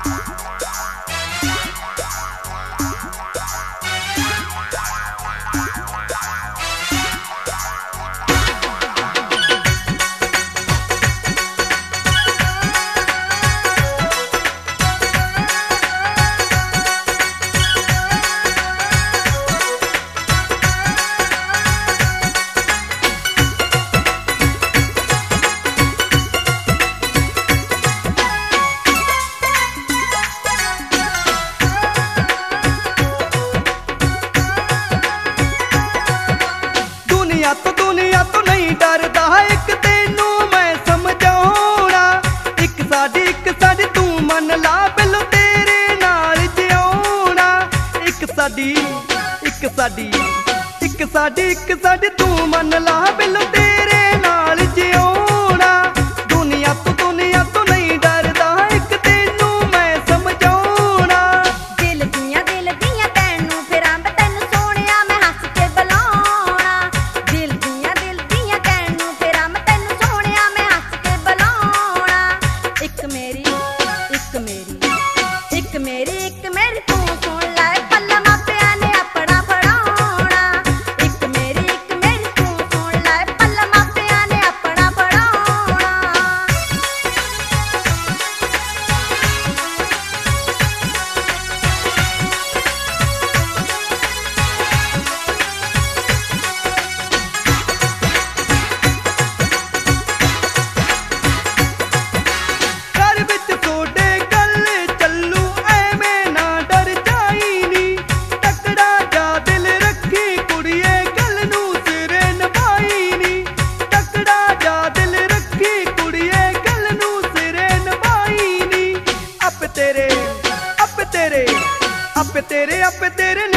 दुनिया तो नहीं डरदा एक तेनू मैं समझाउणा। एक साडी तू मन ला बिलो तेरे नाल जिउणा। एक साडी तू मन ला बिलो तेरे नाल जिउणा। दुनिया तो नहीं डरदा एक तेनू मैं समझाउणा। दिल दियां तैनू फिरां मैं तैनू सोहणिया मैं हस के बुलाउणा। दिल दियां तैनू फिरां मैं तैनू सोहणिया मैं हस के बुलाउणा। एक मेरी तू सुन लै पल्ला मापिया ने अपना पढ़ाउणा। एक मेरी तू सुन लै पल्ला मापिया ने अपना पढ़ाउणा। घर विच सोडे गल चलू एवें ना डर जाई नी। तकड़ा जा दिल रखी कुड़िए गल नू सिरे नभाई नी। तकड़ा जा दिल रखी कुड़िए गल नू सिरे नभाई नी। अब तेरे